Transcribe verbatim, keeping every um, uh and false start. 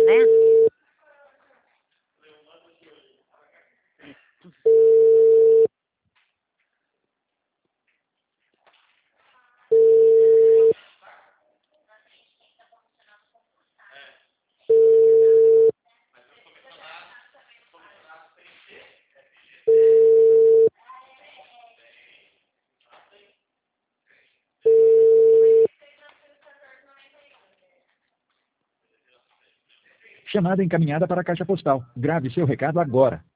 né? Chamada encaminhada para a caixa postal. Grave seu recado agora.